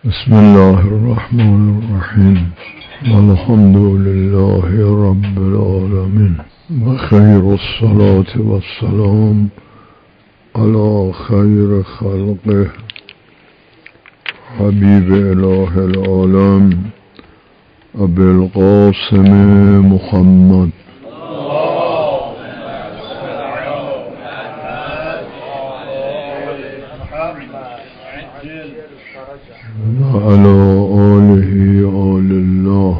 بسم الله الرحمن الرحیم والحمد لله رب العالمین و خیر الصلاة والسلام علی خیر خلقه حبیب اله العالم ابی القاسم محمد وعلى آله آل الله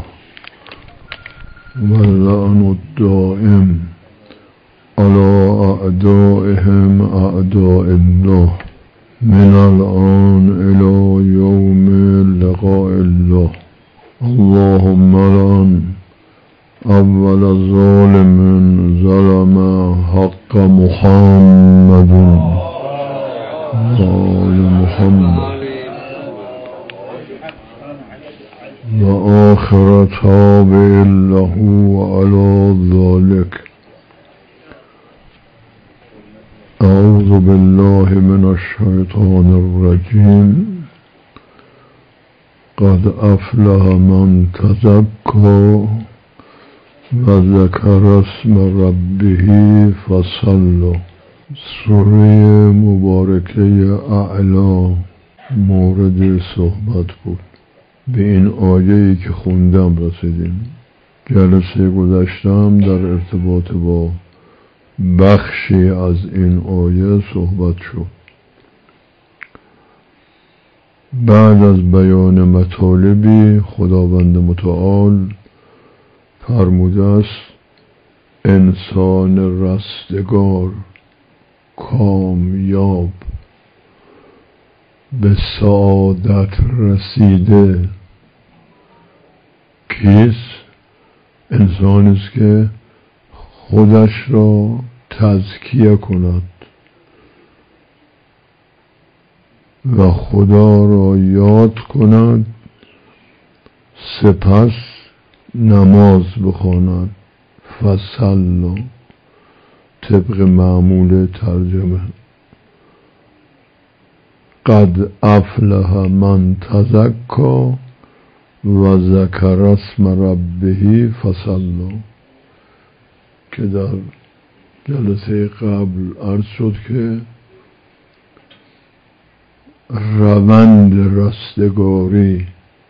واللعن الدائم على أعدائهم أعداء الله من الآن إلى يوم لقاء الله. اللهم لعن أول ظالم ظلم حق محمد وآل محمد وآخر تابع له وعلى ذلك. أعوذ بالله من الشيطان الرجيم. قد أفلح من تزكى وذكر اسم ربه فصلى. سوره مبارکه اعلی مورد صحبت بود. به این آیه‌ای که خوندم رسیدیم. جلسه گذشتم در ارتباط با بخشی از این آیه صحبت شد. بعد از بیان مطالبی خداوند متعال فرموده است انسان رستگار کامیاب به سعادت رسیده کیست؟ انسانی است که خودش را تزکیه کند و خدا را یاد کند، سپس نماز بخواند. فصلی طبق معمول ترجمه. قد افلح من تزکا و ذکر اسم ربه فصلی، که در جلسه قبل عرض شد که روند رستگاری،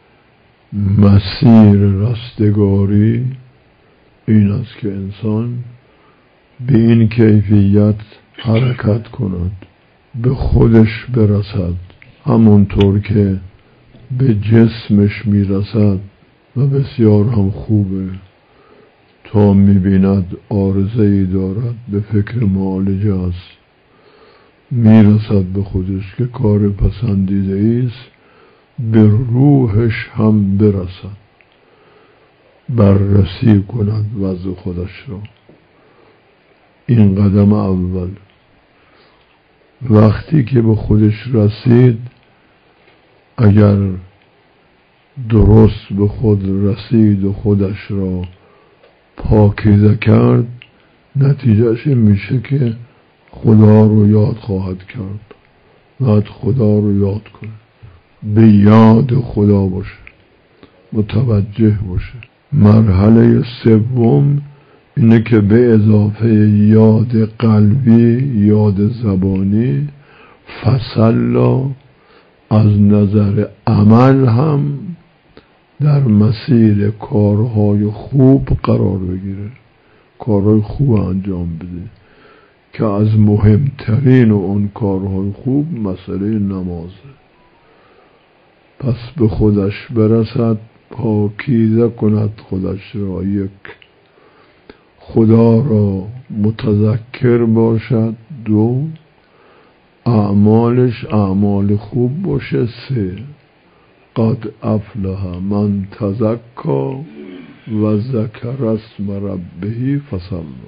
مسیر رستگاری این است که انسان به این کیفیت حرکت کند، به خودش برسد، همونطور که به جسمش میرسد و بسیار هم خوبه. تا میبیند عارضه‌ای دارد به فکر معالجه است، میرسد به خودش که کار پسندیده است، به روحش هم برسد، بررسی کند وضع خودش را. این قدم اول. وقتی که به خودش رسید، اگر درست به خود رسید و خودش را پاکیزه کرد، نتیجهش این میشه که خدا رو یاد خواهد کرد. باید خدا رو یاد کنه، به یاد خدا باشه، متوجه باشه. مرحله سوم اینه که به اضافه یاد قلبی، یاد زبانی، فصلا از نظر عمل هم در مسیر کارهای خوب قرار بگیره، کارهای خوب انجام بده، که از مهمترین اون کارهای خوب مسئله نمازه. پس به خودش برسد، پاکیزه کند خودش را، یک خدا را متذکر باشد، دو اعمالش اعمال خوب باشه، سه قد افلح من تزکا و ذکر اسم ربه فصلی.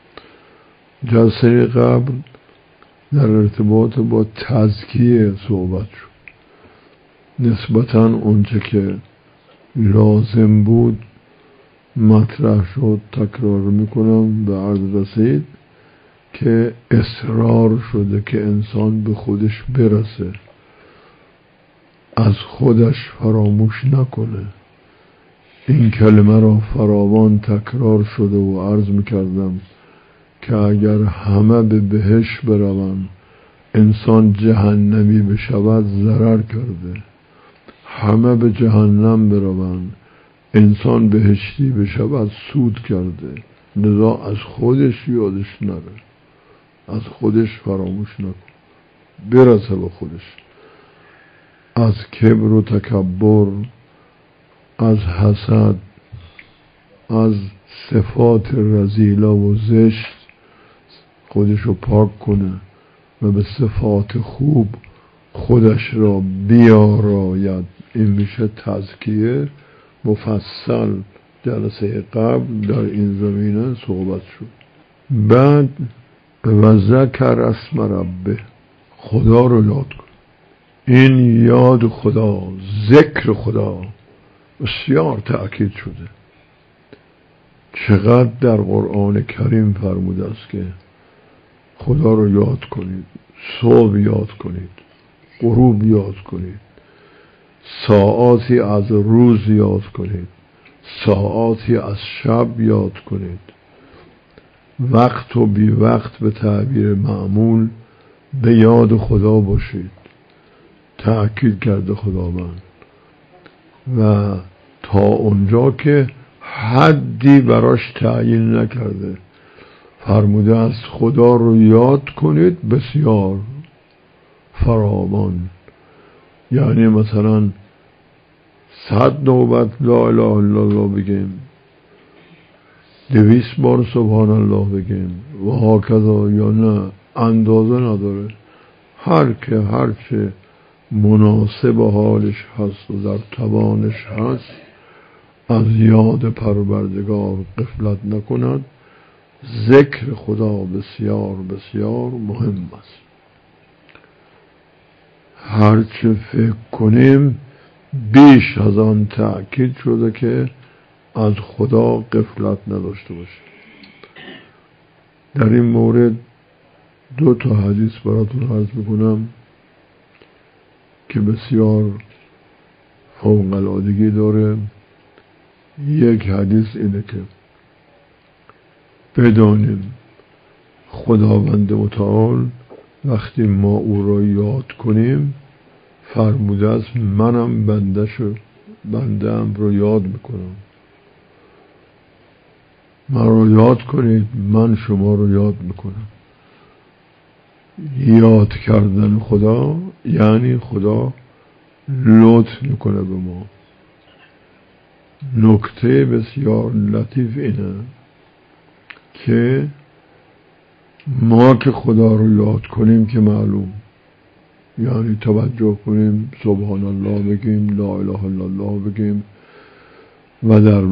جلسه قبل در ارتباط با تزکیه صحبت شد. نسبتاً اونچه که لازم بود مطرح شد. تکرار میکنم، به عرض رسید که اصرار شده که انسان به خودش برسه. از خودش فراموش نکنه. این کلمه را فراوان تکرار شده و عرض میکردم که اگر همه به بهشت بروند انسان جهنمی بشود ضرر کرده، همه به جهنم بروند انسان بهشتی بشود سود کرده. لذا از خودش یادش نره، از خودش فراموش نکن، برسه به خودش. از کبر و تکبر، از حسد، از صفات رذیله و زشت خودش رو پاک کنه و به صفات خوب خودش را بیاراید. این میشه تزکیه. مفصل جلسه قبل در این زمینه صحبت شد. بعد و ذکر اسم ربه، خدا رو یاد کن. این یاد خدا، ذکر خدا بسیار تأکید شده. چقدر در قرآن کریم فرموده است که خدا رو یاد کنید، صبح یاد کنید، غروب یاد کنید، ساعاتی از روز یاد کنید، ساعاتی از شب یاد کنید، وقت و بی وقت به تعبیر معمول به یاد خدا باشید. تأکید کرده خداوند و تا اونجا که حدی براش تعیین نکرده، فرموده است خدا رو یاد کنید بسیار فراوان. یعنی مثلا 100 نوبت لا اله الا الله بگیم، 200 بار سبحان الله بگیم و هاکذا، یا نه اندازه نداره. هر چه مناسب حالش هست و در توانش هست از یاد پروردگار غفلت نکند. ذکر خدا بسیار بسیار مهم است. هرچه فکر کنیم بیش از آن تأکید شده که از خدا غفلت نداشته باشیم. در این مورد 2 حدیث براتون عرض میکنم که بسیار فوق‌العادگی داره. یک حدیث اینه که بدانیم خداوند متعال وقتی ما او را یاد کنیم فرموده است منم بنده‌ام رو یاد میکنم. من رو یاد کنید، من شما رو یاد میکنم. یاد کردن خدا یعنی خدا لطف میکنه به ما. نکته بسیار لطیف اینه که ما که خدا رو یاد کنیم که معلوم، یعنی توجه کنیم، سبحان الله بگیم، لا اله الا الله بگیم و در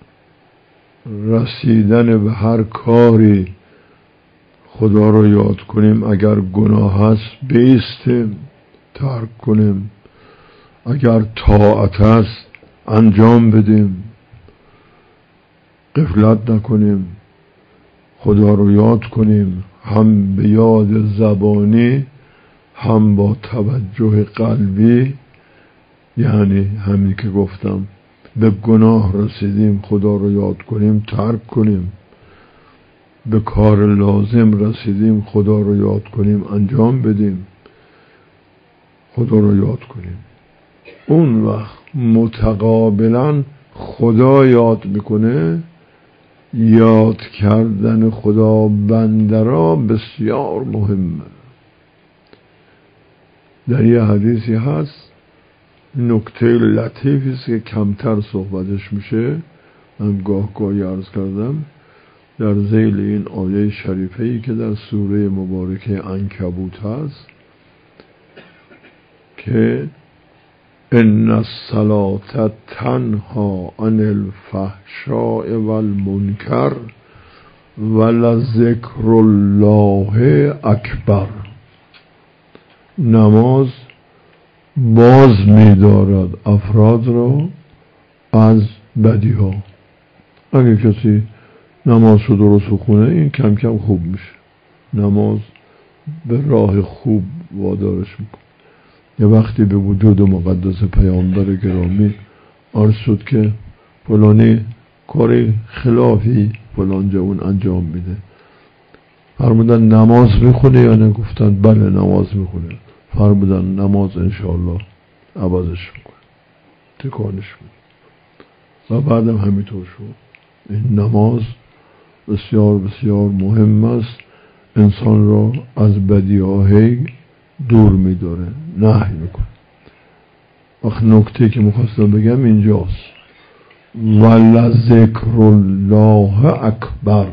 رسیدن به هر کاری خدا رو یاد کنیم. اگر گناه هست بایستیم ترک کنیم، اگر طاعت هست انجام بدیم، غفلت نکنیم، خدا رو یاد کنیم، هم به یاد زبانی هم با توجه قلبی. یعنی همین که گفتم به گناه رسیدیم خدا رو یاد کنیم ترک کنیم، به کار لازم رسیدیم خدا رو یاد کنیم انجام بدیم، خدا رو یاد کنیم. اون وقت متقابلا خدا یاد میکنه. یاد کردن خدا بنده را بسیار مهمه. در یه حدیثی هست، نکته لطیفی است که کمتر صحبتش میشه، من گاهی عرض کردم در ذیل این آیه شریفه‌ای که در سوره مبارکه عنکبوت هست که ان الصلاة تنهی عن الفحشاء والمنکر ولذکر الله اکبر. نماز باز می‌دارد افراد را از بدی ها. اگه کسی نماز رو درست بخونه این کم کم خوب میشه. نماز به راه خوب وادارش میکنه. یه وقتی به وجود مقدس پیامبر گرامی عرض شد که فلانی کاری خلافی فلان جا اون انجام میده، فرمودن نماز میخونه یا نه؟ گفتن بله نماز میخونه. فرمودن نماز انشاءالله عوضش میکنه، تکانش میده. و بعدم همینطور شد. این نماز بسیار بسیار مهم است، انسان را از بدیهی دور میداره، نهی میکنه. وقت نکته که میخواستم بگم اینجاست، ولذکر الله اکبر.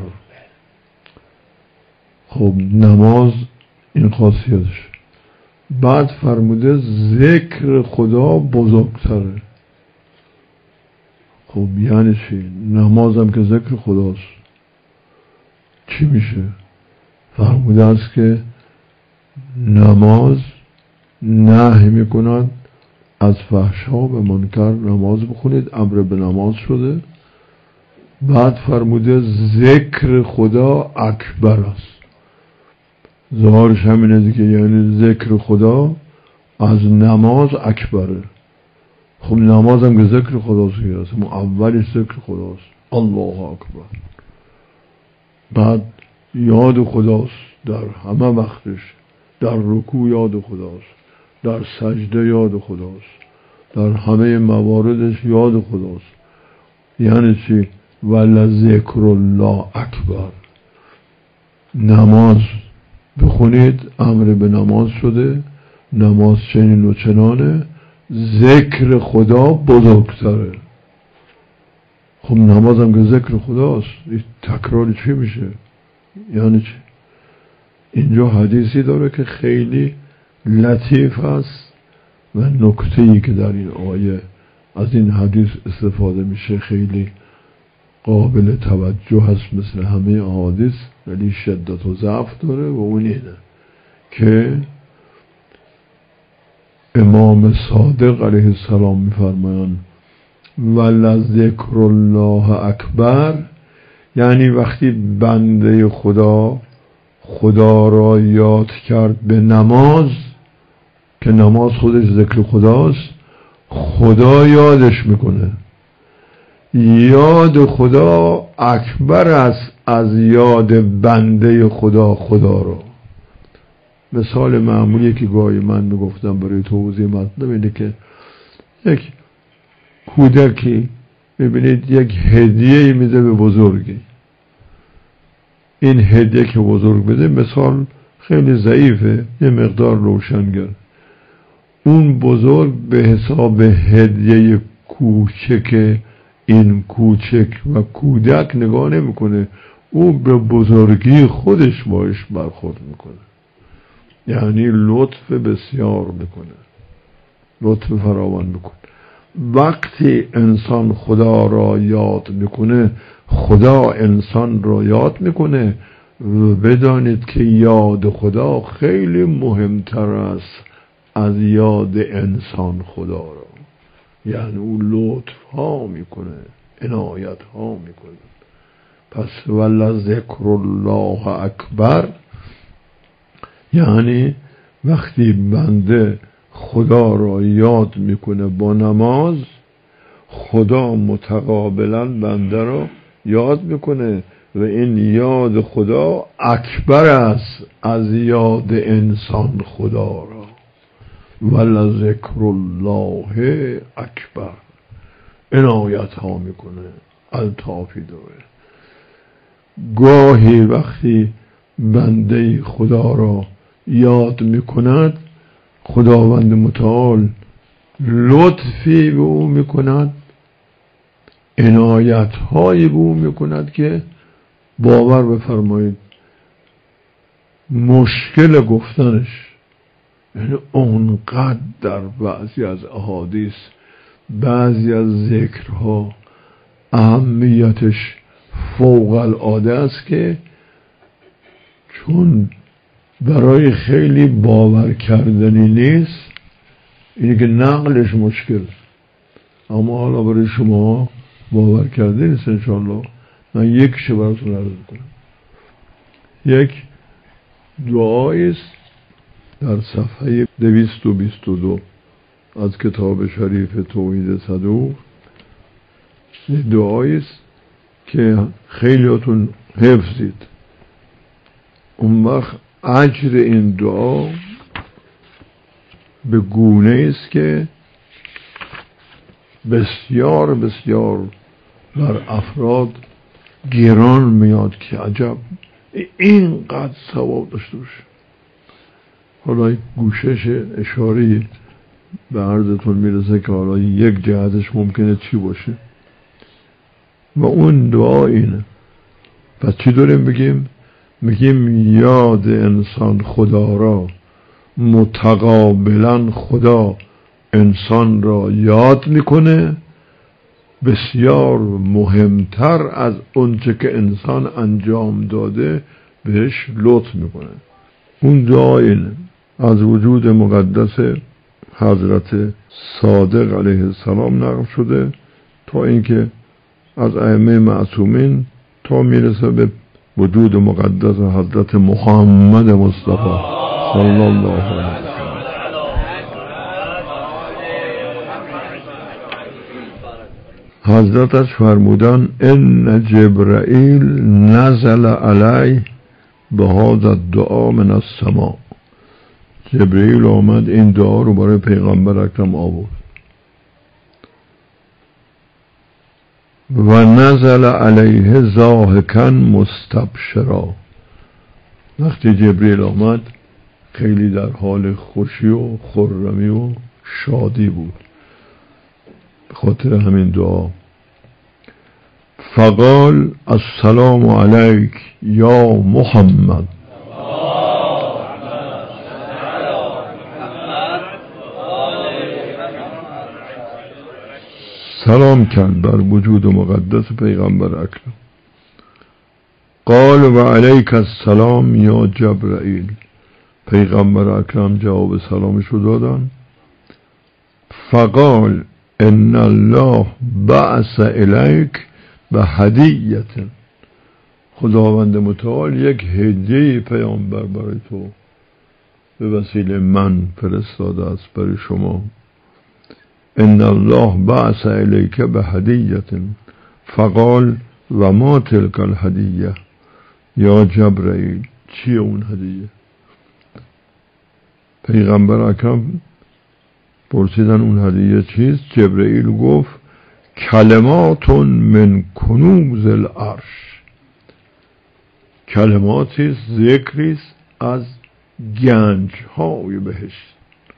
خب نماز این خاصیتش. بعد فرموده ذکر خدا بزرگتره. خب یعنی چی؟ نمازم که ذکر خداست، چی میشه؟ فرموده است که نماز نهی میکند از فحشا و منکر، نماز بخونید، امر به نماز شده. بعد فرموده ذکر خدا اکبر است. ظاهرش همینه دیگه، یعنی ذکر خدا از نماز اکبره. خب نماز هم که ذکر خداست، اولش ذکر خداست، الله اکبر. بعد یاد خداست در همه وقتش، در رکوع یاد خداست، در سجده یاد خداست، در همه مواردش یاد خداست. یعنی چی؟ ولذکر الله اکبر. نماز بخونید، امر به نماز شده، نماز چنین و چنانه، ذکر خدا بزرگتره. خب نماز هم که ذکر خداست، این تکرار چی میشه؟ یعنی چی؟ اینجا حدیثی داره که خیلی لطیف است و نکته‌ای که در این آیه از این حدیث استفاده میشه خیلی قابل توجه هست، مثل همه احادیث، ولی شدت و ضعف داره. و اون اینه که امام صادق علیه السلام میفرمایند ولذکر الله اکبر، یعنی وقتی بنده خدا را یاد کرد به نماز، که نماز خودش ذکر خداست، خدا یادش میکنه. یاد خدا اکبر است از یاد بنده خدا را. مثال معمولی که گاهی من میگفتم برای توضیح مطلب اینه که یک کودکی میبینید یک هدیه میده به بزرگی. این هدیه که بزرگ بده، مثال خیلی ضعیفه، یه مقدار روشنگر، اون بزرگ به حساب هدیه کوچک این کوچک و کودک نگاه نمیکنه، او به بزرگی خودش باش برخورد میکنه. یعنی لطف بسیار میکنه، لطف فراوان میکنه. وقتی انسان خدا را یاد میکنه، خدا انسان را یاد میکنه. و بدانید که یاد خدا خیلی مهمتر است از یاد انسان خدا را. یعنی او لطف ها میکنه، عنایت ها میکنه. پس ولذکر الله اکبر یعنی وقتی بنده خدا را یاد میکنه با نماز، خدا متقابلا بنده را یاد میکنه و این یاد خدا اکبر است از یاد انسان خدا را. ولذکر الله اکبر، عنایت ها میکنه، الطافی داره. گاهی وقتی بنده خدا را یاد میکند، خداوند متعال لطفی به او میکند، عنایت هایی به او میکند که باور بفرمایید مشکل گفتنش. یعنی اونقدر در بعضی از احادیث، بعضی از ذکرها اهمیتش فوق العاده است که چون برای خیلی باور کردنی نیست، اینه که نقلش مشکل. اما حالا برای شما باور کرده نیست انشاءالله. من یکیش براتون عرض کنم. یک دعایی است در صفحه 222 از کتاب شریف توحید صدوق دعایی است که خیلیاتون حفظید. اون وقت اجر این دعا به گونه است که بسیار بسیار بر افراد گران میاد که عجب اینقدر ثواب داشته باشه. حالا گوشش اشاری به عرضتون میرسه که حالا یک جهتش ممکنه چی باشه و اون دعا اینه. پس چی داریم بگیم؟ میگیم یاد انسان خدا را، متقابلا خدا انسان را یاد میکنه، بسیار مهمتر از اونچه که انسان انجام داده بهش لطف میکنه. اون دعا اینه. از وجود مقدس حضرت صادق علیه السلام نقل شده تا اینکه از ائمه معصومین تا میرسه به وجود مقدس حضرت محمد مصطفی صلی الله علیه و حضرتش فرمودن ان جبرائیل نزل علی به هذا الدعا من السماء. جبرئیل آمد این دعا رو برای پیغمبر اکرم آورد و نزل علیه ضاحکا مستبشرا. وقتی جبرئیل آمد خیلی در حال خوشی و خرمی و شادی بود به خاطر همین دعا. فقال السلام علیک یا محمد. سلام کرد بر وجود مقدس پیغمبر اکرم. قال و علیک السلام یا جبرائیل. پیغمبر اکرم جواب سلامشو دادن. فقال ان الله بعث الیک به هدیه. خداوند متعال یک هدیه پیامبر برای تو به وسیله من فرستاده است برای شما. ان الله بعث الیک به هدیه. فقال و ما تلک الهدیه یا جبرائیل. چیه اون هدیه؟ پیغمبر اکرم پرسیدن اون هدیه چیست؟ جبرائیل گفت کلمات من کنوز العرش. کلماتی ذکری از گنج های بهشت.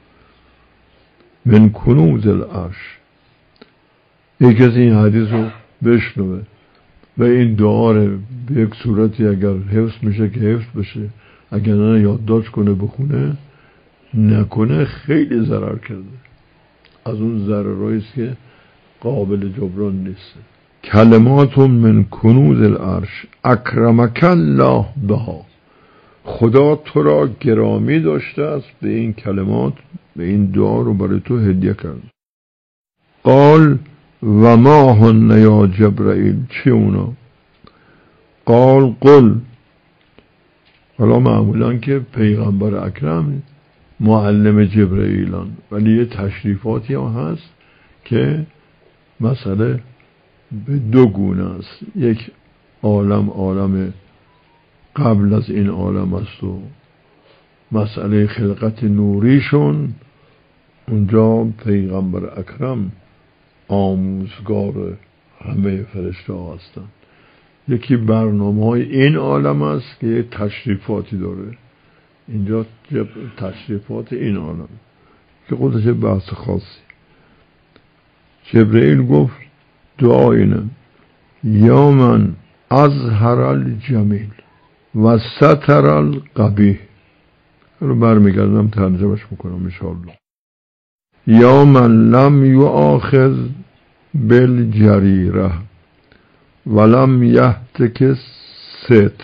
من کنوز العرش. یکی از این حدیث رو بشنوه و این دعا رو به یک صورتی اگر حفظ میشه که حفظ بشه، اگر نه یادداشت کنه بخونه، نکنه خیلی ضرر کرده. از اون ضررهایی است که قابل جبران نیست. کلمات من کنوز العرش اکرمک الله بها. خدا تو را گرامی داشته است به این کلمات، به این دعا رو برای تو هدیه کرد. قال و ما هن یا جبرائیل. چی اونا؟ قال قل. حالا معمولا که پیغمبر اکرم معلم جبرائیلان، ولی یه تشریفاتی هم هست که مسئله به دو گونه است. یک عالم قبل از این عالم است و مسئله خلقت نوریشون، اونجا پیغمبر اکرم آموزگار همه فرشته ها هستن. یکی برنامه های این عالم است که یه تشریفاتی داره. اینجا تشریفات این عالم که خودش بحث خاصی. جبرائیل گفت دعا اینه یا من اظهر الجمیل و ستر القبیح. رو برمیگردم ترجمهش میکنم انشاءالله. یا من لم یؤاخذ بالجریره ولم یهتک ستر.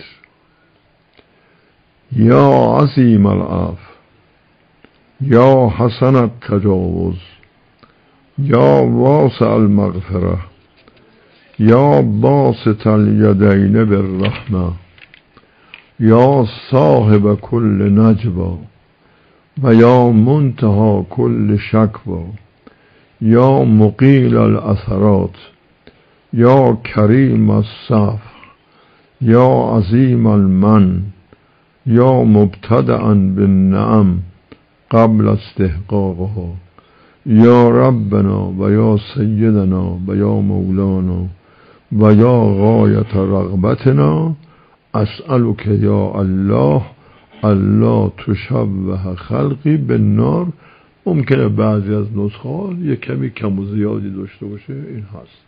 یا عظیم العفو یا حسن التجاوز یا واسع المغفره یا باسط الیدین بالرحمه یا صاحب کل نجوا و یا منتهى کل شکوا یا مقیل الاثرات یا کریم الصفح یا عظیم المن یا مبتدعا بالنعم قبل استحقاقها یا ربنا و یا سیدنا و یا مولانا و یا غایت رغبتنا اسألک یا الله الله تشبه خلقی بالنار. ممکنه بعضی از نسخه ها یه کمی کم و زیادی داشته باشه، این هست.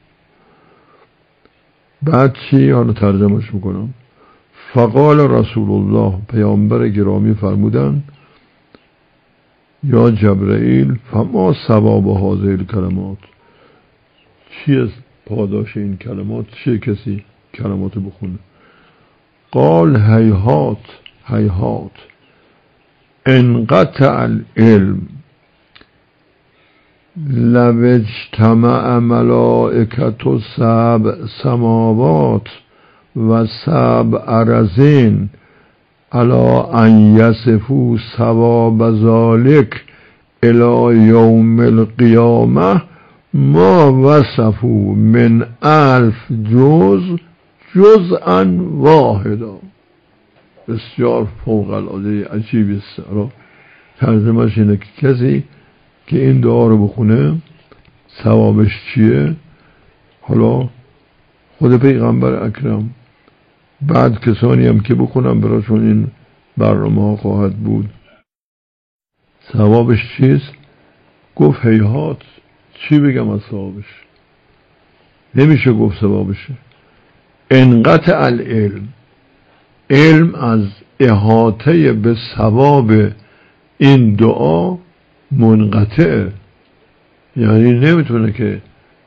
بعد چی؟ حالا ترجمهش میکنم. فقال رسول الله، پیامبر گرامی فرمودن یا جبرائیل فما ثواب هذه الکلمات، چیه پاداش این کلمات؟ چیه کسی کلمات بخونه؟ قال هیهات هیهات انقطع العلم لو اجتمع ملائکة سبع سماوات و سبع ارضین علی ان یصفوا ثواب ذلک الی یوم القیامه ما وصفوا من 1000 جزء جزءا واحدا. بسیار فوق العاده عجیبی است. ترجمهش اینه که کسی که این دعا رو بخونه ثوابش چیه؟ حالا خود پیغمبر اکرم، بعد کسانی هم که بخونم براشون این برنامه ها خواهد بود، ثوابش چیست؟ گفت هیهات. چی بگم از ثوابش؟ نمیشه گفت ثوابشه. انقطع العلم، علم از احاطه به ثواب این دعا منقطعه، یعنی نمیتونه که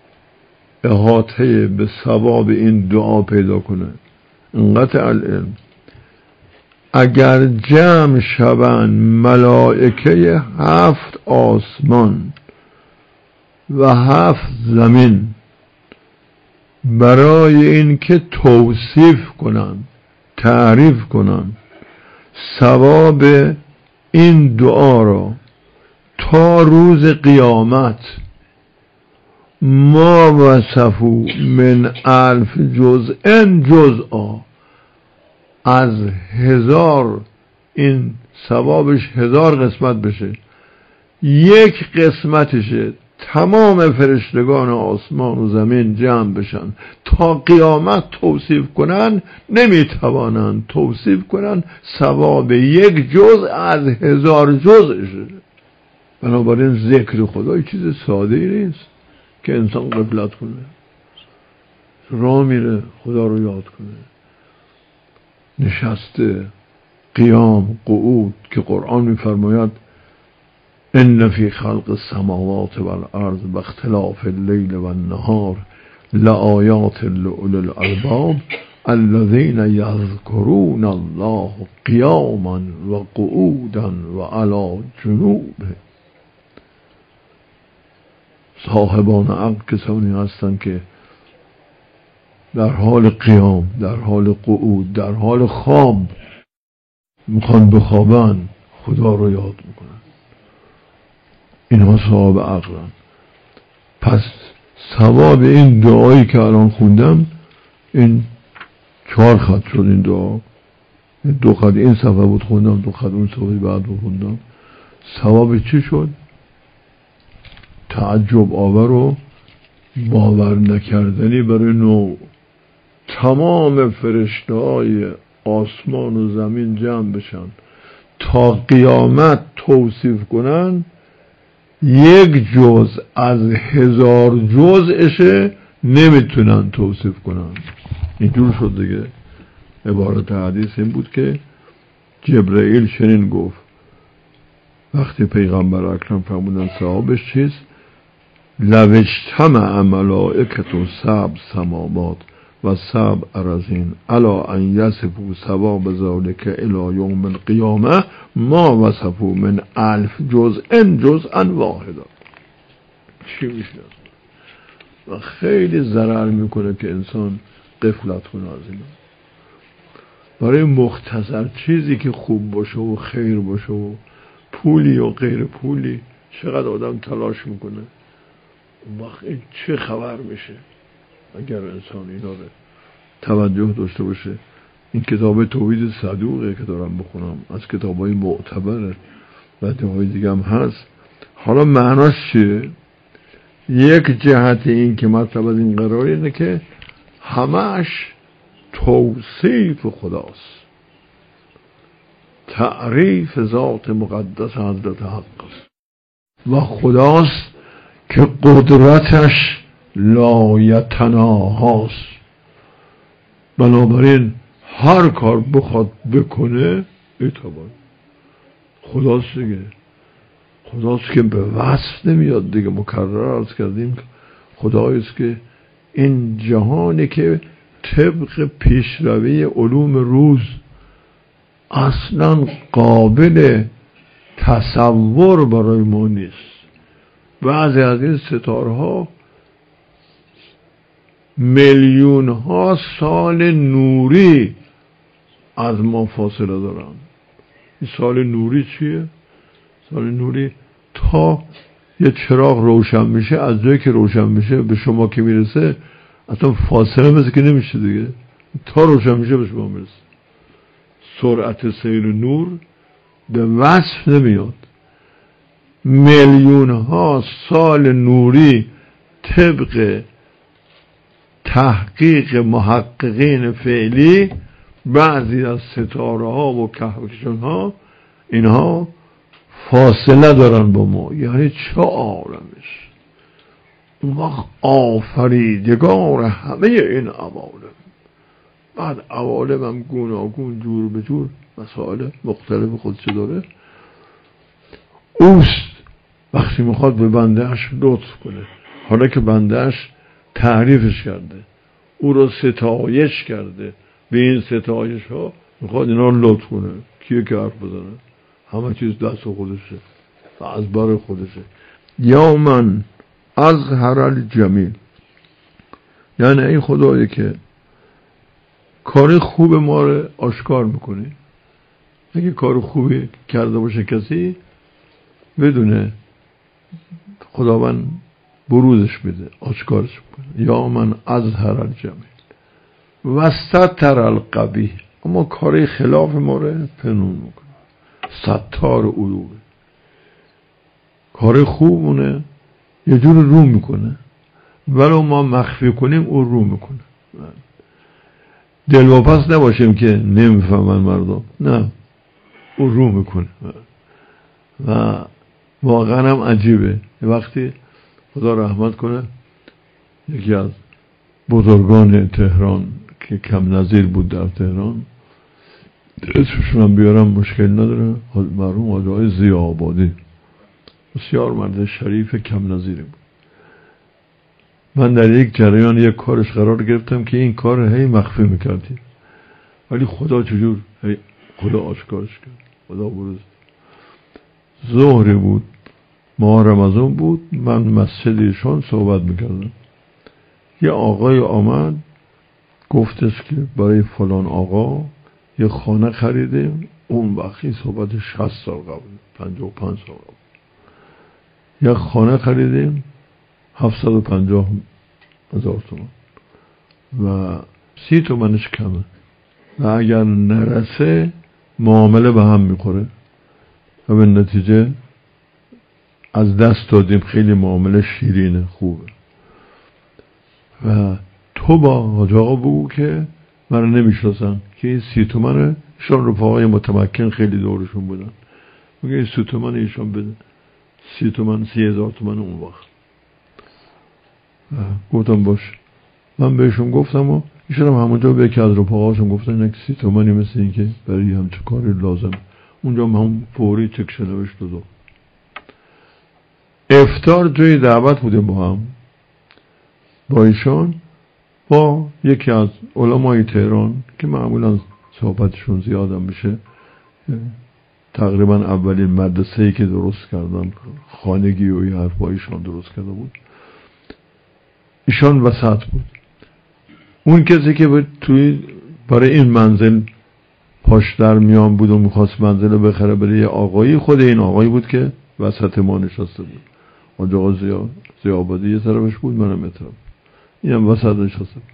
احاطه به ثواب این دعا پیدا کنه. انقطع العلم. اگر جمع شوند ملائکه 7 آسمان و 7 زمین برای این که توصیف کنن، تعریف کنن ثواب این دعا را تا روز قیامت، ما وصفو من 1000 جزء جزءا، از 1000 این ثوابش 1000 قسمت بشه، یک قسمتشه تمام فرشتگان آسمان و زمین جمع بشن تا قیامت توصیف کنن، نمیتوانند توصیف کنن ثواب یک جزء از 1000 جزءشه. بنابراین ذکر خدا چیز ساده ای نیست که انسان غفلت کنه، راه میره خدا رو یاد کنه، نشسته، قیام، قعود، که قرآن میفرماید ان فی خلق السماوات والارض و اختلاف اللیل والنهار لآیات لأولی الالباب الذین یذکرون الله قیاما و قعودا و علی جنوبهم. صاحبان عقل کسانی هستند که در حال قیام، در حال قعود، در حال خواب میخوان بخوابن، خدا رو یاد میکنن. اینها صاحب عقلن. پس ثواب این دعایی که الان خوندم، این 4 خط شد این دعا، 2 خط این صفحه بود خوندم، 2 خط اون صفحه بعد بود خوندم. ثواب چی شد؟ تعجب آور و باور نکردنی برای نوع. تمام فرشته های آسمان و زمین جمع بشن تا قیامت توصیف کنن، یک جزء از 1000 جزءشه نمیتونن توصیف کنن. اینجور شد دیگه. عبارت حدیث این بود که جبرائیل چنین گفت وقتی پیغمبر اکرم فرمودن ثوابش چیست؟ لو اجتمع ملائکة 7 سماوات و 7 ارضین علی ان یصفوا ثواب ذلک الی یوم القیامه ما وصفوا من 1000 جزء جزءا واحدا. چی میشه؟ و خیلی ضرر میکنه که انسان غفلت کنه از اینا. برای مختصر چیزی که خوب باشه و خیر باشه و پولی و غیر پولی چقدر آدم تلاش میکنه، اون وقت این چه خبر میشه اگر انسان اینا رو توجه داشته باشه. این کتاب توحید صدوقه که دارم بخونم، از کتابای معتبر و های دیگه هم هست. حالا معناش چیه؟ یک جهت این که مطلب از این قرار اینه که همش توصیف خداست، تعریف ذات مقدس حضرت حق است و خداست که قدرتش لایتناهاست. بنابراین هر کار بخواد بکنه ایتابان خداست دیگه. خداست که به وصف نمیاد دیگه. مکرر عرض کردیم خدایست که این جهانی که طبق پیشروی علوم روز اصلا قابل تصور برای ما نیست. بعضی از این ستاره ها میلیون ها سال نوری از ما فاصله دارن. این سال نوری چیه؟ سال نوری تا یه چراغ روشن میشه، از جایی که روشن میشه به شما که میرسه اصلا فاصله مثل که نمیشه دیگه، تا روشن میشه به شما میرسه. سرعت سیر نور به وصف نمیاد. میلیون ها سال نوری طبق تحقیق محققین فعلی بعضی از ستاره ها و کهکشان ها اینها فاصله دارن با ما. یعنی چه عالمش؟ اون وقت آفریدگار همه این عوالم، بعد عوالم هم گوناگون جور به جور مسائل مختلف خودش داره، اوست وقتی میخواد به بندهش لطف کنه. حالا که بندهش تعریفش کرده، او رو ستایش کرده، به این ستایش ها میخواد اینا رو لطف کنه. کیه که حرف بزنه؟ همه چیز دست خودشه و از بر خودشه. یا من از هر جمیل، یعنی این خدایی که کار خوب ما رو آشکار میکنه. اگه کار خوبی کرده باشه کسی بدونه خداوند بروزش بده، آشکارش بکنه. یا من از هر جمیل و ستر القبیح، اما کار خلاف ما رو پنهون میکنه. ستار علومه، کار خوبونه یه جور رو میکنه، ولو ما مخفی کنیم او رو میکنه. دلواپس نباشیم که نمیفهمن مردم، نه او رو میکنه. و واقعا هم عجیبه. وقتی خدا رحمت کنه یکی از بزرگان تهران که کم نظیر بود در تهران، اسمشون هم بیارم مشکل نداره، مرحوم آقای ضیاءآبادی، بسیار مرد شریف کم نظیری بود. من در یک جریان یک کارش قرار گرفتم که این کار هی مخفی میکردیم، ولی خدا چجور خدا آشکارش کرد، خدا بروز. ظهری بود، ماه رمضان بود، من مسجد ایشان صحبت میکردم. یه آقای آمد گفتش که برای فلان آقا یه خانه خریدیم. اون وقتی صحبت 60 سال قبل، 55 سال قبل، یه خانه خریدیم 750,000 تومان و 30 تومنش کمه و اگر نرسه معامله به هم میخوره و به نتیجه از دست دادیم. خیلی معامله شیرینه، خوبه. و تو با حاج آقا بگو که من نمیشناسم که این 30 تومنه، ایشان رفاقای متمکن خیلی دورشون بودن، میگه این 30 تومن ایشان بده. 30 تومن 30,000 تومن اون وقت. گفتم باش. من بهشون گفتم و ایشان هم همونجا به یکی از رفاقاشون گفتن اینک 30 تومنی مثل این که برای همچه کاری لازم. اونجا هم فوری چکش نوشت دو. افطار جای دعوت بودیم با هم، با ایشان، با یکی از علمای تهران که معمولا صحبتشون زیادم میشه. تقریبا اولین مدرسه‌ای که درست کردن خانگی و این حرف با ایشان درست کرده بود. ایشان وسط بود. اون کسی که توی برای این منزل پاش در میان بود و میخواست منزل بخره برای یه آقایی، خود این آقایی بود که وسط ما نشسته بود. آنجا آقا زیابادی یه طرفش بود، منم یه طرف، اینم وسط نشسته بود.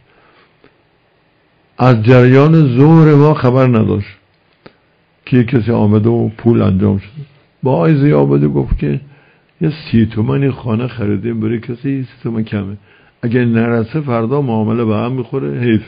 از جریان ظهر ما خبر نداشت که کسی آمده و پول انجام شده. با آقای زیابادی گفت که یه 30 تومانی خانه خریدیم برای کسی، 30 تومن کمه، اگه نرسه فردا معامله به هم میخوره، حیف.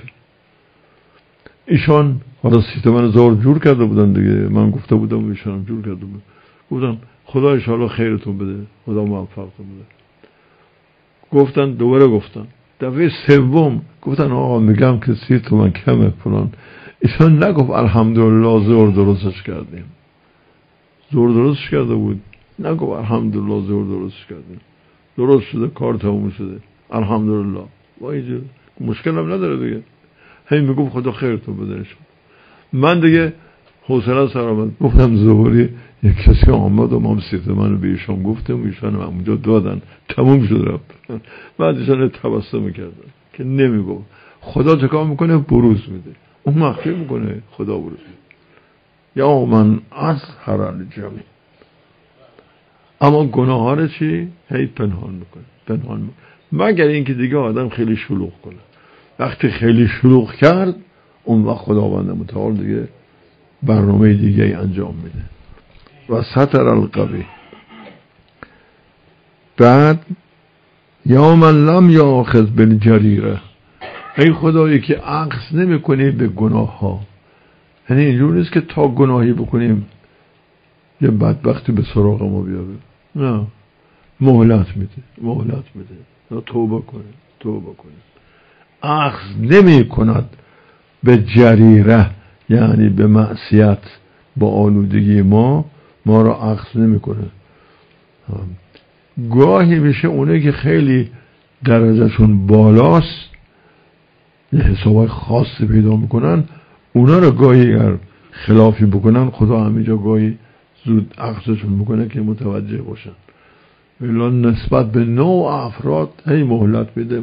ایشان حالا 30 تومن زور جور کرده بودن دیگه، من گفته بودم ایشان جور کرده بودن، گفتن خدا انشاءالله خیرتون بده، خدا موفقتون بده. گفتن دوباره گفتن، دفعه سوم گفتن آقا میگم که 30 تومن کمه فلان. ایشان نگفت الحمدلله زور درستش کردیم، زور درستش کرده بود، نگفت الحمدلله زور درستش کردیم، درست شده، کار تموم شده، الحمدلله، وای مشکل هم نداره دیگه. هی میگفت خدا خیرتون بده. من دیگه حوصله سر آمد، گفتم ظهری یک کسی آمد و ما 30 تومن رو به ایشان گفتم، ایشان هم اونجا دادن، تموم شد رفت. بعد ایشان تبسم میکردن که نمیگفت. خدا چکار میکنه؟ بروز میده. اون مخفی میکنه، خدا بروز میده. یا من از هر الجمی. اما گناه ها رو چی؟ هی پنهان میکنه، پنهان میکنه، مگر اینکه دیگه آدم خیلی شلوغ کنه. وقتی خیلی شلوغ کرد، اون وقت خداوند متعال دیگه برنامه دیگه ای انجام میده. و ستر القبیح. بعد یا من لم یاخذ بالجریره، ای خدایی که عکس نمی کنی به گناه ها. یعنی اینجور نیست که تا گناهی بکنیم یه بدبختی به سراغ ما بیاره، نه، مهلت میده نه، توبه کنه. عکس نمی کند به جریره، یعنی به معصیت، با آلودگی ما را عکس نمی کنه. گاهی میشه اونه که خیلی درجهشون بالاست، یه حسابای خاصی پیدا میکنن، اونا رو گاهی اگر خلافی بکنن، خدا همینجا گاهی زود عکسشون میکنه که متوجه باشن. ولی نسبت به نوع افراد هی مهلت میده.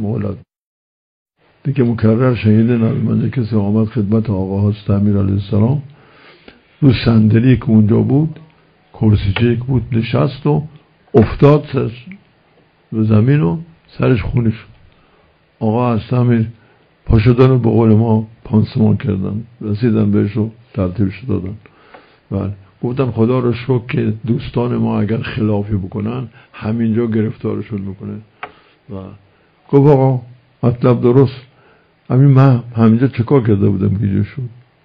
دیگه مکرر شنیدن از من کسی آمد خدمت آقا حضرت امیر علیه السلام، رو صندلی که اونجا بود، کرسیچه که بود، نشست و افتاد سرش به زمین و سرش خونی شد. آقا حضرت امیر پاشدن و به قول ما پانسمان کردن، رسیدن بهش و ترتیبش دادن. بله، گفتن خدا رو شکر که دوستان ما اگر خلافی بکنن همینجا گرفتارشون میکنه. و گفت آقا مطلب درست، من همینجا چکار کرده بودم که جو شد.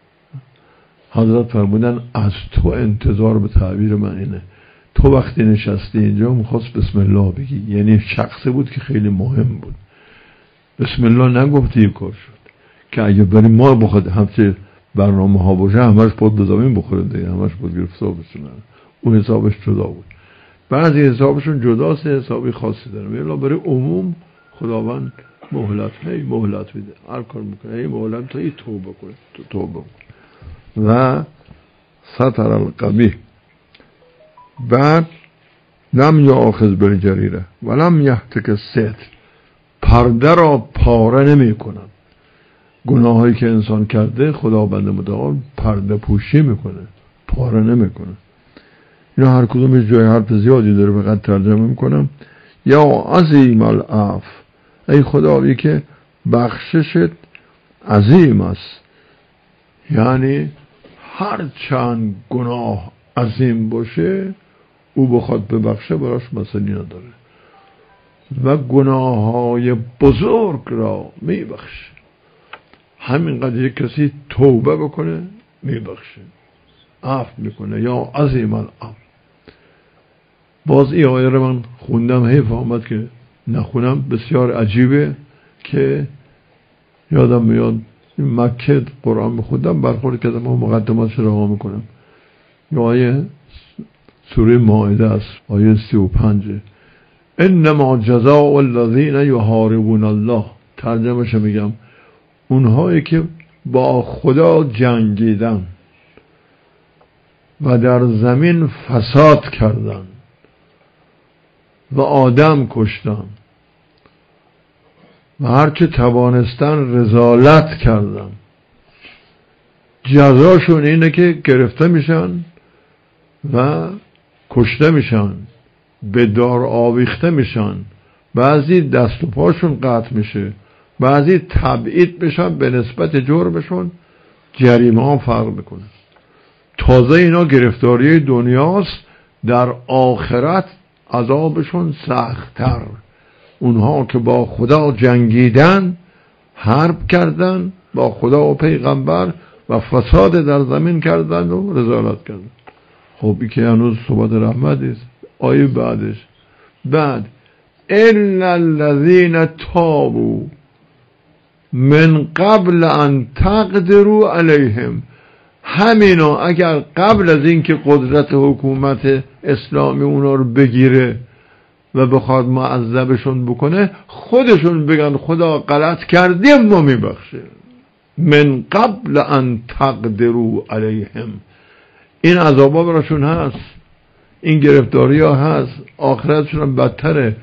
حضرت فرمودن از تو انتظار به تعبیر من اینه، تو وقتی نشستی اینجا میخواست بسم الله بگی، یعنی شخصی بود که خیلی مهم بود، بسم الله نگفتی یه کار شد. که اگه برای ما بخواد همچه برنامه ها باشه همش پاد به زمین بخوره دیگه، همش پاد گرفتار بشونه. اون حسابش جدا بود، بعضی حسابشون جداست، حسابی خاصی داره. ولی برای عموم خداوند مهلت میده، هر کار میکنه هی مهلت تا این توبه کنه. و ستر القبیح. بعد لم یاخذ بالجریره ولم یهتک الستر، پرده را پاره نمی کنند. گناهایی که انسان کرده خداوند متعال پرده پوشی میکنه، پاره نمیکنه. اینا هر کدومش جای حرف زیادی داره، فقط ترجمه میکنم. یا عظیم العفو، ای خدایی که بخششت عظیم است، یعنی هر چند گناه عظیم باشه او بخواد ببخشه براش مسئله نداره، و گناههای بزرگ را میبخشه. همینقدر یک کسی توبه بکنه میبخشه، عفو میکنه. یا عظیم العفو. باز این آیه رو من خوندم، حیف آمد که نخونم، بسیار عجیبه که یادم میاد مکه قرآن بخوندم برخورد کردم و مقدماتش رها میکنم. یه آیه سوره مائده است، آیه 35. انما جزاء الذین یحاربون الله، ترجمهش میگم اونهایی که با خدا جنگیدن و در زمین فساد کردن و آدم کشتن و هرچه توانستن رذالت کردن، جزاشون اینه که گرفته میشن و کشته میشن، به دار آویخته میشن، بعضی دست و پاشون قطع میشه، بعضی تبعید میشن، به نسبت جرمشون جریمه ها فرق میکنه. تازه اینا گرفتاری دنیاست، در آخرت عذابشون سخت‌تر. اونها که با خدا جنگیدن، حرب کردن با خدا و پیغمبر و فساد در زمین کردن و رذالت کردن. خب این که هنوز صحبت رحمت است. آیه بعدش بعد الا الذین تابوا من قبل ان تقدروا علیهم، همینا اگر قبل از اینکه قدرت حکومت اسلامی اونا رو بگیره و بخواد معذبشون بکنه، خودشون بگن خدا غلط کردیم ما میبخشه. من قبل ان تقدروا علیهم، این عذابا براشون هست، این گرفتاری ها هست، آخرتشون هم بدتره.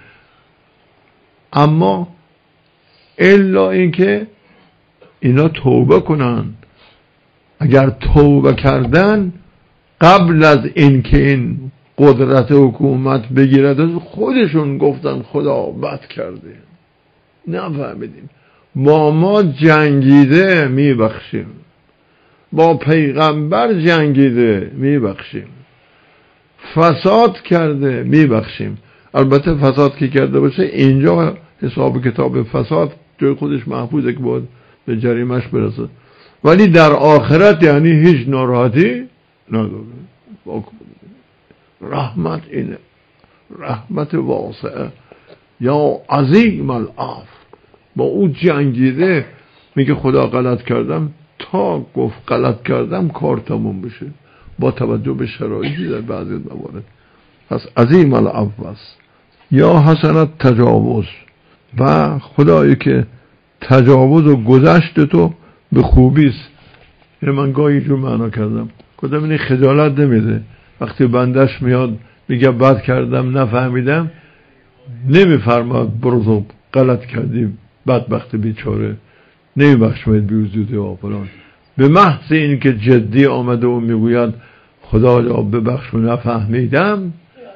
اما الا اینکه اینا توبه کنن. اگر توبه کردن قبل از اینکه این قدرت حکومت بگیرد، خودشون گفتن خدا بد کرده، نفهمیدیم، با ما جنگیده میبخشیم، با پیغمبر جنگیده میبخشیم، فساد کرده میبخشیم. البته فساد که کرده باشه اینجا حساب کتاب فساد جای خودش محفوظه که باید به جریمش برسه، ولی در آخرت یعنی هیچ ناراحتی نداره. رحمت اینه، رحمت واسعه یا عظیم العفو. با او جنگیده، میگه خدا غلط کردم، تا گفت غلط کردم کار تموم بشه با توجه به شرایطی در بعضی موارد. پس عظیم العفو است یا حسنت تجاوز، و خدایی که تجاوز و گذشت تو به خوبی است. من گاهی جور معنا کردم، گفتم این خجالت نمیده وقتی بندش میاد میگه بد کردم نفهمیدم، نمیفرماد برو غلط کردی بدبخت بیچاره نمیبخشمید بیوزودی و فلان. به محض این که جدی آمده و میگوید خدایا ببخش و نفهمیدم،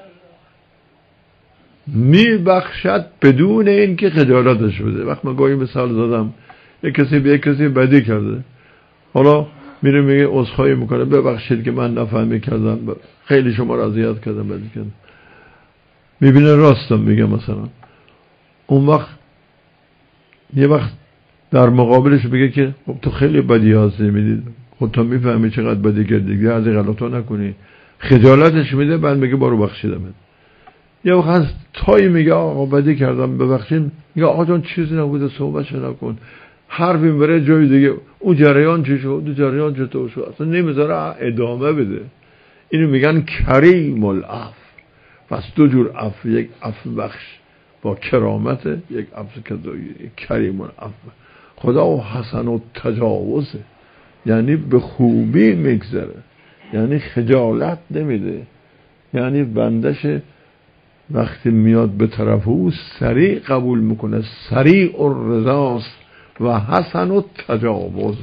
میبخشد بدون این که خجالتش بده. وقت من گاهی مثال زدم، یک کسی به یک کسی بدی کرده، حالا میره میگه عذرخواهی میکنه ببخشید که من نفهمی کردم، خیلی شما را اذیت کردم، بدی کردم، میبینه راستم میگه مثلا. اون وقت یه وقت در مقابلش بگه که خب تو خیلی بدی هستی، میدید خب تو میفهمی چقدر بدی کردی، دیگه از این غلطا نکنی، خجالتش میده، بعد میگه برو بخشیدم. یه وقت از تایی میگه آقا بدی کردم ببخشید، میگه آقا جان چیزی نبوده صحبتش نکن، حرفی بره جای دیگه، اون جریان چی شد، اون جریان چطور شد، اصلا نمیذاره ادامه بده. اینو میگن کریم العفو. پس دو جور عفو، یک عفو بخش با کرامت، یک عفو کذایی، کریم العفو. خدا حسن و تجاوزه، یعنی به خوبی میگذره، یعنی خجالت نمیده، یعنی بندش وقتی میاد به طرف او سریع قبول میکنه، سریع الرضاست و حسن و تجاوز.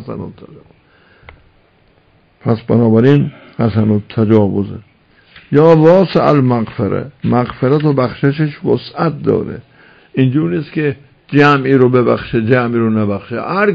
پس بنابراین حسن و تجاوزه. یا واسع المغفره، مغفرت و بخششش وسعت داره، اینجور نیست که جمعی رو ببخشه جمعی رو نبخشه، هر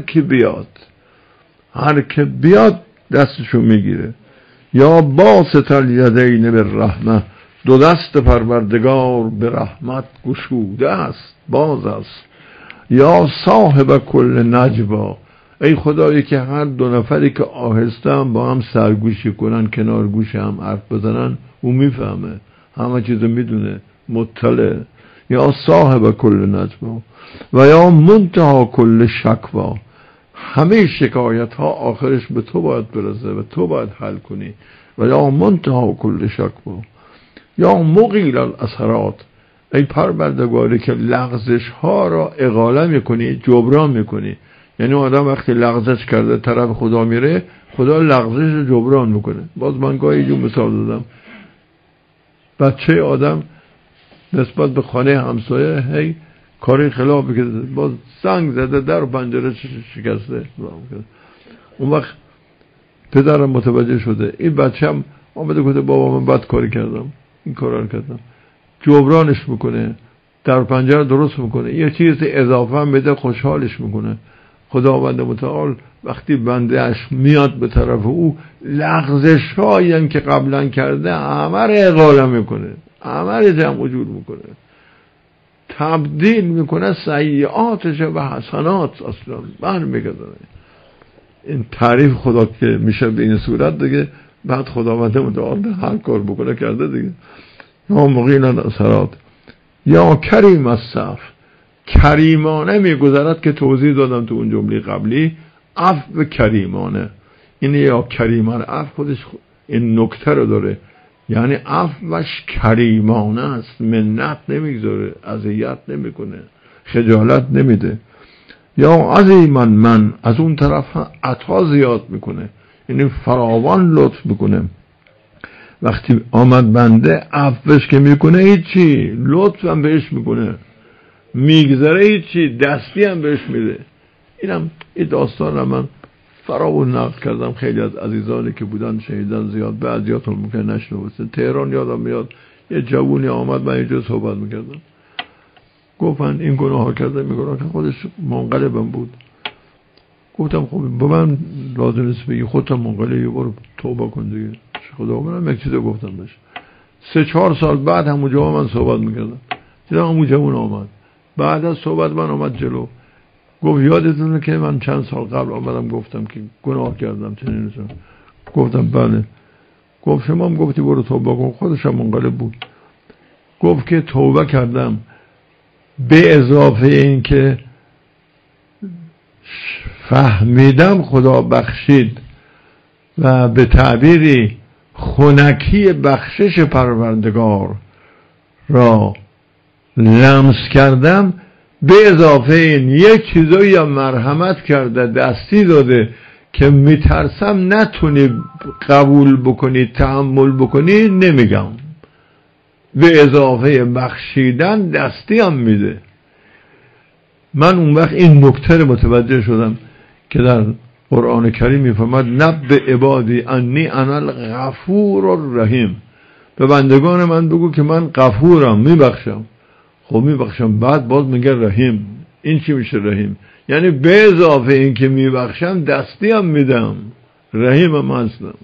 که بیاد دستشو میگیره. یا باسط الیدین بالرحمه، دو دست پروردگار به رحمت گشوده است، باز است. یا صاحب کل نجوا، ای خدایی که هر دو نفری که آهسته هم با هم سرگوشی کنن، کنار گوش هم حرف بزنن، او میفهمه، همه چیزو میدونه، مطلع. یا صاحب کل نجوا و یا منتها کل شکوا، همه شکایت ها آخرش به تو باید برسه و تو باید حل کنی. و یا منتها کل شکوا یا مقیل الاثرات، ای پروردگاری که لغزش ها را اقاله میکنی، جبران میکنی. یعنی آدم وقتی لغزش کرده طرف خدا میره، خدا لغزش رو جبران میکنه. باز من گاهی جو مثال دادم، بچه آدم نسبت به خانه همسایه هی کاری خلافی که باز زنگ زده، در و پنجره شکسته، اون وقت پدرم متوجه شده، این بچه هم آمده گفته بابا من بد کاری کردم، این کارا رو کردم، جبرانش میکنه، در پنجره درست میکنه، یه چیز اضافه هم بده خوشحالش میکنه. خداوند متعال وقتی بنده اش میاد به طرف او، لغزش هایی که قبلا کرده همه رو اقاله میکنه، همه رو جمع جور میکنه، تبدیل میکنه سیئاتش و حسنات، اصلا برمیگردونه. این تعریف خدا که میشه به این صورت دیگه، بعد خداوند متعال هر کار بکنه کرده دیگه. یا مقیل الاثرات یا کریم الصف، کریمانه میگذرد که توضیح دادم تو اون جمله قبلی، عفو کریمانه. این یا کریمانه عفو خودش این نکته رو داره، یعنی عفوش کریمانه است، منت نمیگذاره، اذیت نمیکنه، خجالت نمیده. یا عظیما من، از اون طرف عطا زیاد میکنه، یعنی فراوان لطف میکنه. وقتی آمد بنده عفوش که میکنه هیچی، لطف هم بهش میکنه، میگذره هیچی، دستی هم بهش میده. اینم این داستان رو من فراوان نقل کردم، خیلی از عزیزانی که بودن شهیدان زیاد، بعضیاتون ممکن نشنوستن. تهران یادم میاد یه جوونی آمد، من اینجا صحبت میکردم، گفتن این گناه ها کرده، میگه که خودش منقلبم بود. گفتم خب با من لازم نیست بگی، خودت منقلبی، برو توبه کن دیگه. خدا منم یک چیزی گفتم بهش. 3-4 سال بعد همونجا من صحبت میکردم، دیدم همون جوون آمد، بعد از صحبت من آمد جلو، گفت یادتونه که من چند سال قبل آمدم گفتم که گناه کردم چنین چنین؟ گفتم بله. گفت شما هم گفتی برو توبه کن، خودش هم منقلب بود. گفت که توبه کردم، به اضافه این که فهمیدم خدا بخشید و به تعبیری خنکی بخشش پروردگار را لمس کردم، به اضافه این یک چیزایی هم مرحمت کرده، دستی داده که میترسم نتونی قبول بکنی، تحمل بکنی، نمیگم. به اضافه بخشیدن دستی هم میده. من اون وقت این نکته رو متوجه شدم که در قرآن کریم میفرماد نبئ عبادی انی انا الغفور الرحیم، به بندگان من بگو که من غفورم، میبخشم. خب میبخشم، بعد باز میگه رحیم. این چی میشه رحیم؟ یعنی به اضافه این که میبخشم دستی هم میدم، رحیم هم هستم.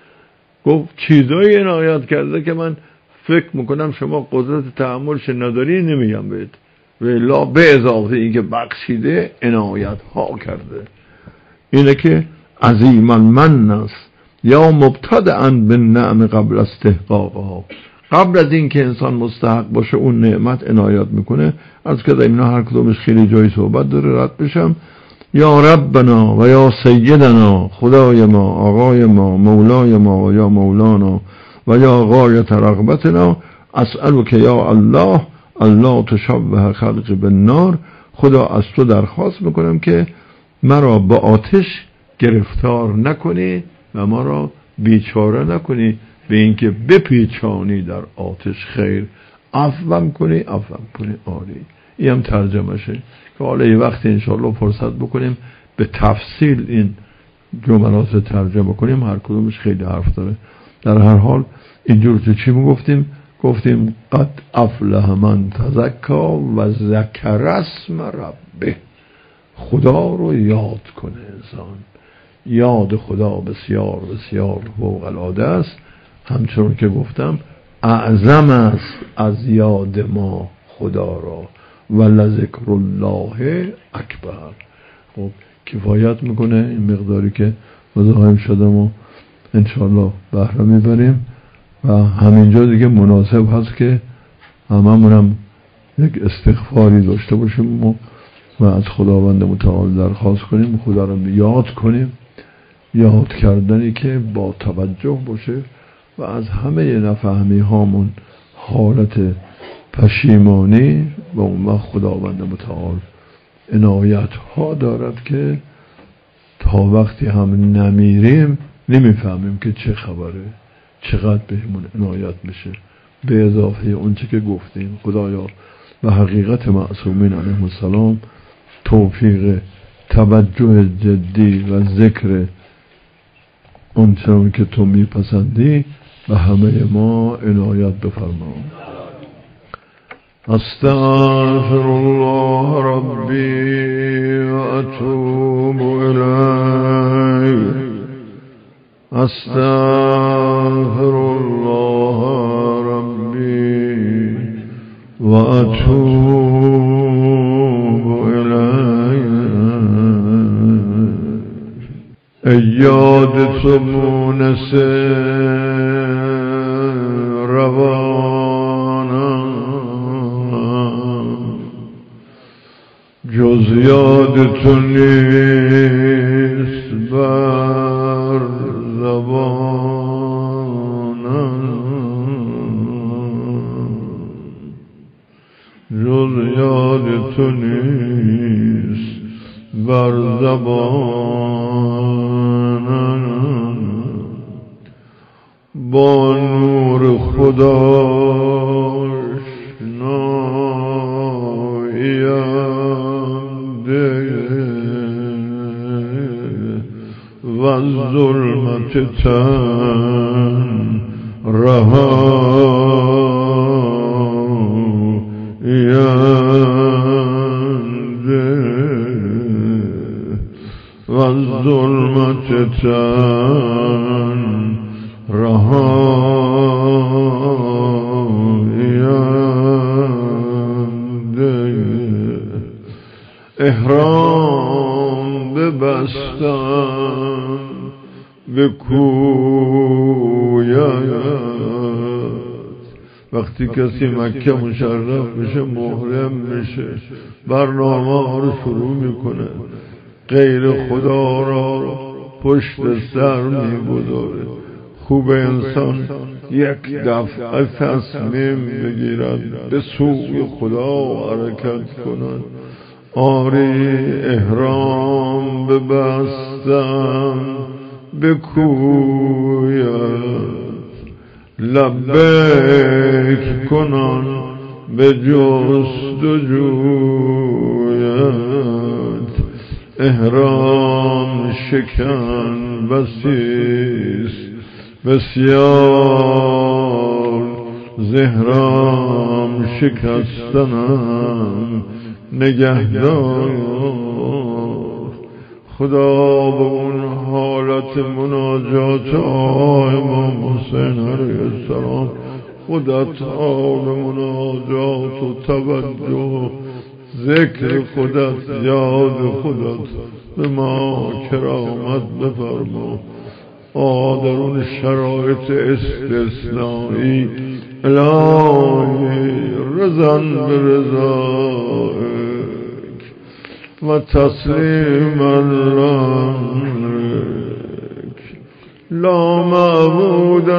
گفت چیزایی عنایت کرده که من فکر میکنم شما قدرت تحملش نداری، نمیگم بهت، ولی به اضافه این که بخشیده عنایت ها کرده. اینه که عظیما من است یا مبتدعا بالنعم قبل استحقاقها، قبل از این که انسان مستحق باشه اون نعمت عنایت میکنه. از که اینا هر کدومش خیلی جای صحبت داره، رد بشم. یا ربنا و یا سیدنا، خدای ما، آقای ما، مولای ما و یا مولانا و یا غایت رغبتنا، اسألک یا الله الله تشبه خلق بالنار، خدا از تو درخواست میکنم که مرا با آتش گرفتار نکنی و ما را بیچاره نکنی به اینکه بپیچانی در آتش، خیر عفوم کنی، آری. این هم ترجمهشه که حالا یه وقتی انشاءالله فرصت بکنیم به تفصیل این جملات ترجمه کنیم، هر کدومش خیلی حرف داره. در هر حال اینجور که چی گفتیم قد افلح من تزکا و ذکر اسم ربه، خدا رو یاد کنه انسان. یاد خدا بسیار بسیار فوق العاده است، همچون که گفتم اعظم است از یاد ما خدا را، و لذکر الله اکبر. خب کفایت میکنه این مقداری که مزاحم شدم و انشاءالله بهره میبریم و همینجا دیگه مناسب هست که هممونم یک استغفاری داشته باشیم و از خداوند متعال درخواست کنیم خدا رو یاد کنیم، یاد کردنی که با توجه باشه و از همه نفهمی هامون حالت پشیمانی و اون وقت خداوند متعال عنایت ها دارد که تا وقتی هم نمیریم نمیفهمیم که چه خبره، چقدر بهمون عنایت میشه. به اضافه اون چه که گفتیم خدایا و حقیقت معصومین علیهم السلام توفیق توجه جدی و ذکر آنچنان که تو میپسندی به همه ما عنایت بفرما. استغفر الله ربی و اتوب الیه. استغفر الله ربی و اتوب الیه. ای یاد تو مونس روانم، جز یاد تو نیست بر زبانم، جز یاد تو نیست بر زبانم. با نور خداش ناییم ده و ظلمت تن رهاییم ده و ظلمت تن احرام ببستم به کویت. وقتی کسی مکه مشرف بشه محرم میشه، برنامه رو شروع میکنه، غیر خدا را پشت سر میگذاره. خوب انسان یک دفعه تصمیم بگیرد به سوی خدا حرکت کند. آری احرام ببستم به کویت، لبیک کنان به جستجویت. احرام شکن بسیست بسیار، زهرام شکستنم نگهدار. خدا به اون حالت مناجات امام حسین علیه السلام خودت حال مناجات و توجه ذکر خودت یاد خودت به ما کرامت بفرما. در اون شرایط استثنایی الهی رضان به رضایک و تسلیما لک، لا معبود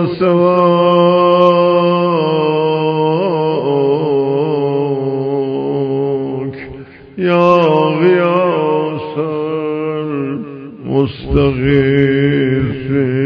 سواک یا غیاث المستغیث.